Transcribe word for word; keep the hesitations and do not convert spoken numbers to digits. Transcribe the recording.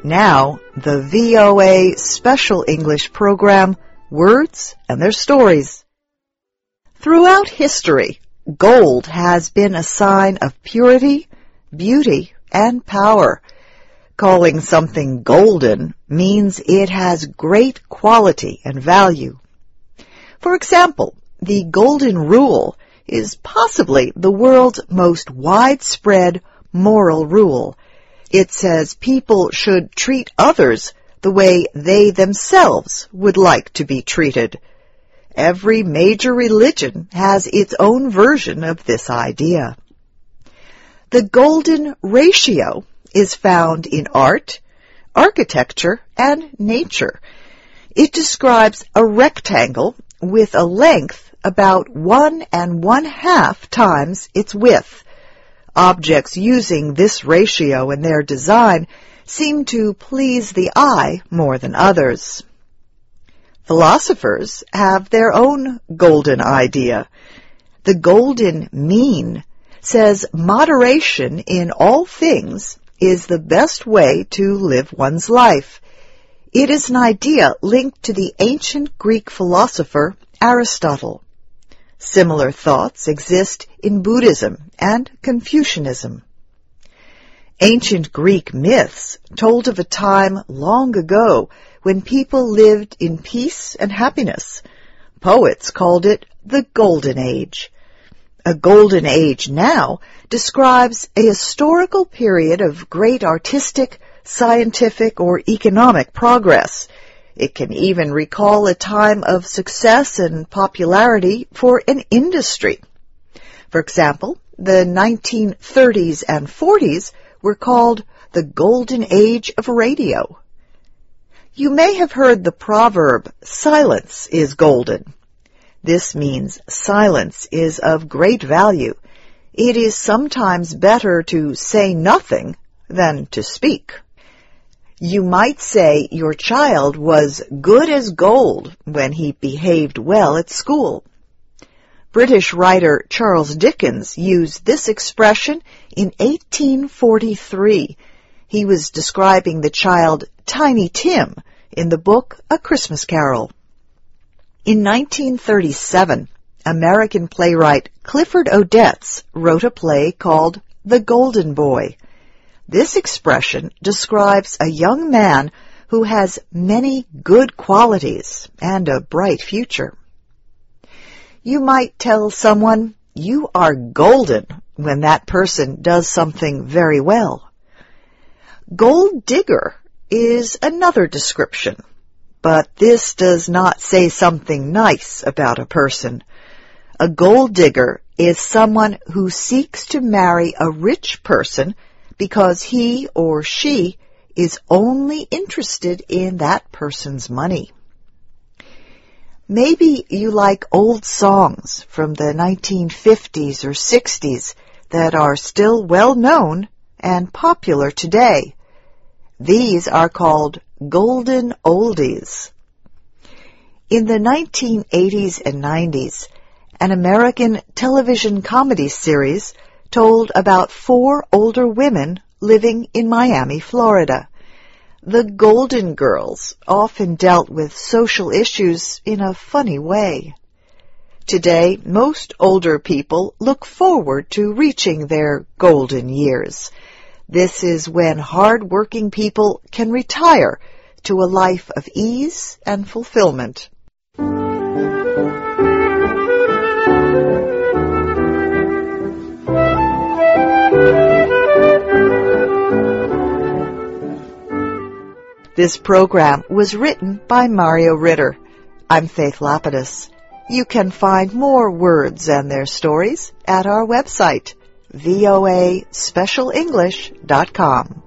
Now, the V O A Special English program, Words and Their Stories. Throughout history, gold has been a sign of purity, beauty, and power. Calling something golden means it has great quality and value. For example, the Golden Rule is possibly the world's most widespread moral rule. It says people should treat others the way they themselves would like to be treated. Every major religion has its own version of this idea. The golden ratio is found in art, architecture, and nature. It describes a rectangle with a length about one and one half times its width. Objects using this ratio in their design seem to please the eye more than others. Philosophers have their own golden idea. The golden mean says moderation in all things is the best way to live one's life. It is an idea linked to the ancient Greek philosopher Aristotle. Similar thoughts exist in Buddhism and Confucianism. Ancient Greek myths told of a time long ago when people lived in peace and happiness. Poets called it the Golden Age. A golden age now describes a historical period of great artistic, scientific, or economic progress. It can even recall a time of success and popularity for an industry. For example, the nineteen thirties and forties were called the Golden Age of Radio. You may have heard the proverb, silence is golden. This means silence is of great value. It is sometimes better to say nothing than to speak. You might say your child was good as gold when he behaved well at school. British writer Charles Dickens used this expression in eighteen forty-three. He was describing the child Tiny Tim in the book A Christmas Carol. In nineteen thirty-seven, American playwright Clifford Odets wrote a play called The Golden Boy. This expression describes a young man who has many good qualities and a bright future. You might tell someone, you are golden, when that person does something very well. Gold digger is another description, but this does not say something nice about a person. A gold digger is someone who seeks to marry a rich person because he or she is only interested in that person's money. Maybe you like old songs from the nineteen fifties or sixties that are still well known and popular today. These are called golden oldies. In the nineteen eighties and nineties, an American television comedy series told about four older women living in Miami, Florida. The Golden Girls often dealt with social issues in a funny way. Today, most older people look forward to reaching their golden years. This is when hard-working people can retire to a life of ease and fulfillment. This program was written by Mario Ritter. I'm Faith Lapidus. You can find more words and their stories at our website, V O A Special English dot com.